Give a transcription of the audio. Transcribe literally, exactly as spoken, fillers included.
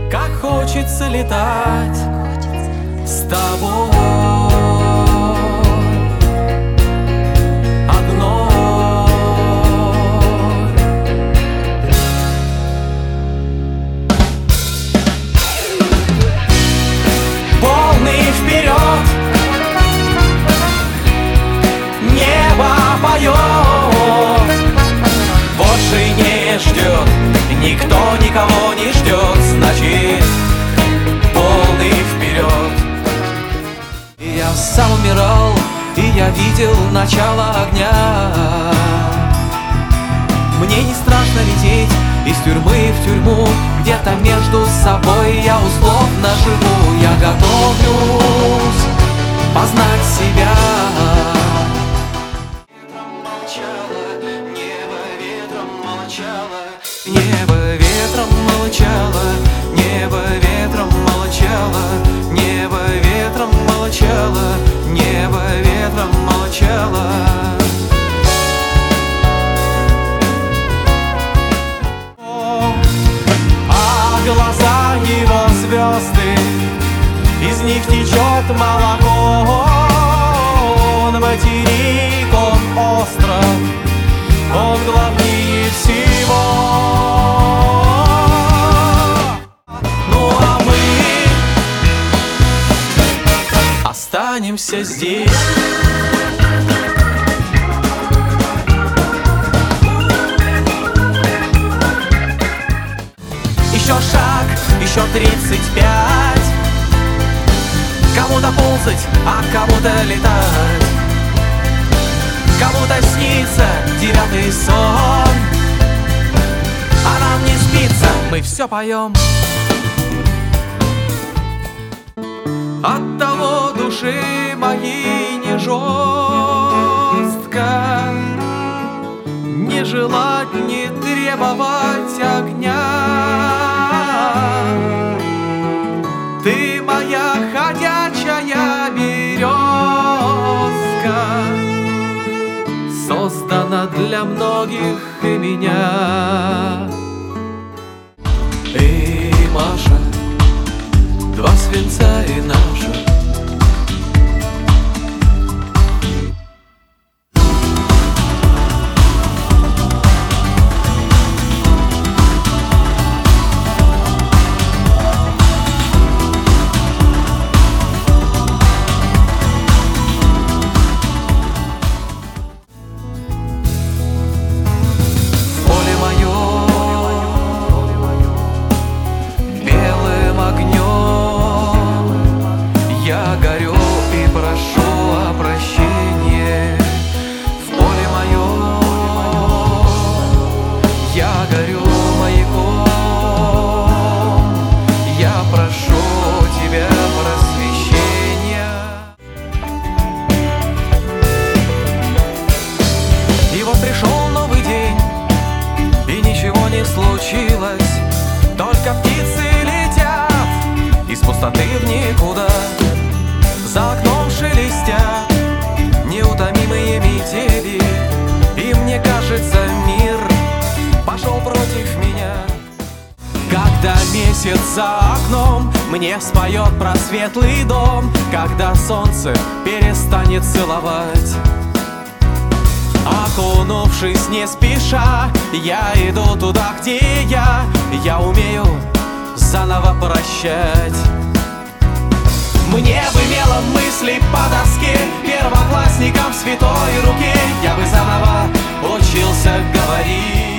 Как хочется летать с тобой одной. Полный вперед, небо поет, больше не ждет, никто никого не ждет, значит, полный вперед. Я сам умирал, и я видел начало огня. Мне не страшно лететь из тюрьмы в тюрьму, где-то между собой я условно живу. Я готовлюсь познать себя. Небо ветром молчало, небо ветром молчало, небо ветром молчало, небо ветром молчало. А глаза его звезды, из них течет молоко. Он материк, он остров, он главнее всего. Ну а мы останемся здесь. Еще шаг, еще тридцать пять. Кому-то ползать, а кому-то летать. Кому-то снится девятый сон, а нам не спится, мы все поем. Оттого души моей не жестко не желать, не требовать огня. Ты моя ходячая березка, создана для многих и меня. Эй, Маша, два свинца и наша. Случилось, только птицы летят из пустоты в никуда. За окном шелестят неутомимые метели, и мне кажется, мир пошел против меня. Когда месяц за окном мне споет про светлый дом, когда солнце перестанет целовать. Окунувшись не спеша, я иду туда, где я, я умею заново прощать. Мне бы мелом мысли по доске, первоклассникам в святой руке, я бы заново учился говорить.